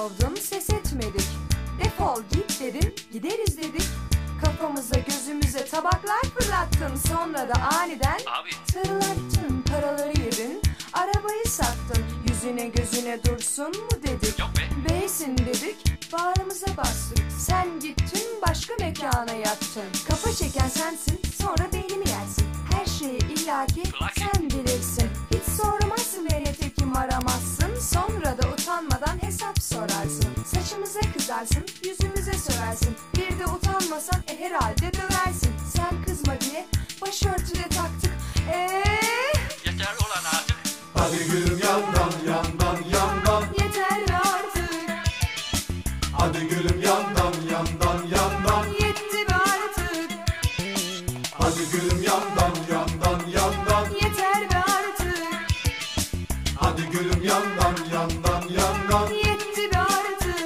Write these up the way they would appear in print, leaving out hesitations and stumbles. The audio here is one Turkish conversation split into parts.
kovdun, ses etmedik. Defol git dedin, gideriz dedik. Kafamıza gözümüze tabaklar fırlattın. Sonra da aniden tırlattın, paraları yedin. Arabayı sattın, yüzüne gözüne dursun mu dedik. Yok be. Beysin dedik, bağrımıza bastık. Sen gittin başka mekana yattın. Kafa çeken sensin, sonra beynimi yersin. Her şeyi illaki sen bilirsin. Hiç sormazsın ve nitekim aramazsın. Sonra da utanmadan hesap sorarsın. Saçımıza kızarsın, yüzümüze sörersin. Bir de utanmasan herhalde döversin. Sen kızma diye başörtüde taktık. Yeter ulan artık. Hadi gülüm yandan yandan yandan. Yeter artık. Hadi gülüm yandan yandan yandan. Yetti be artık. Hadi gülüm yandan yandan yandan. Yeter be artık. Hadi gülüm yandan yandan yandan. Yetti be artık.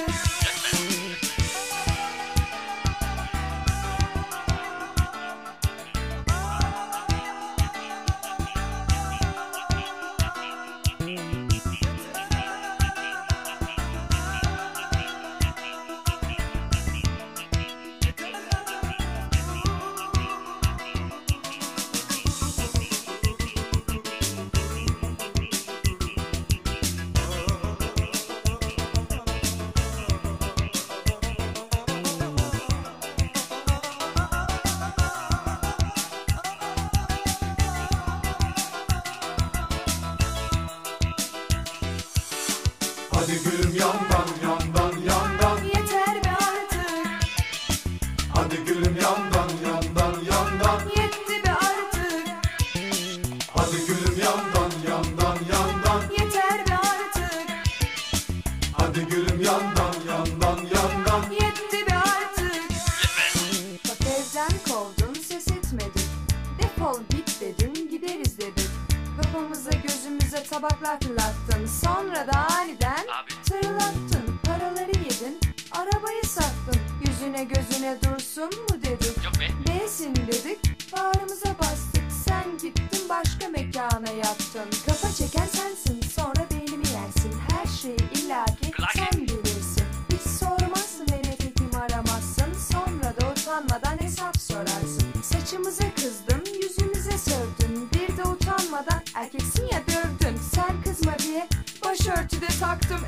Hadi gülüm yandan yandan yandan. Yeter be artık. Hadi gülüm yandan yandan yandan. Yetti be artık. Hadi gülüm yandan yandan yandan. Yeter be artık. Hadi gülüm yandan yandan yandan. Yetti be artık. Bak evden kovdun, ses etmedik. Defol git dedin, gideriz dedik. Kafamıza gözümüze tabaklar fırlattın. Sonra da aniden tırlattın, paraları yedin. Arabayı sattın, yüzüne gözüne dursun mu dedik. Yok be. Beysin dedik, bağrımıza bastık. Sen gittin başka mekana yattın. Kafa çeken sensin, sonra beynimi yersin. Her şeyi illaki sen bilirsin. Hiç sormazsın ve nitekim aramazsın. Sonra da utanmadan hesap sorarsın. Saçımıza kızdın, yüzümüze sövdün. Bir de utanmadan erkeksin ya dövdün. Sen kızma diye başörtüde taktım.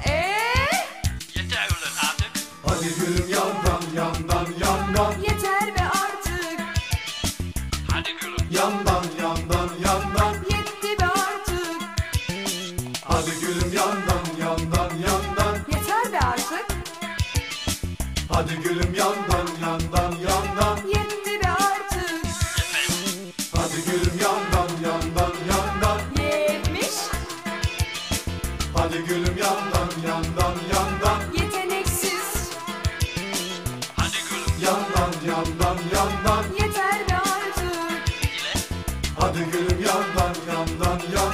Yeter ulan artık. Hadi gülüm yandan yandan yandan. Yeter be artık. Hadi gülüm. Yandan yandan yandan. Yetti be artık. Hadi gülüm yandan yandan yandan. Yeter be artık. Hadi gülüm yandan yandan yandan. Yetti be artık. Hadi gülüm yandan yandan yandan. Yetmiş. Hadi gülüm yandan yandan yandan. Yeteneksiz. Hadi gülüm. Yandan yandan yandan. Yeter be artık. Dile. Hadi gülüm yandan yandan yandan.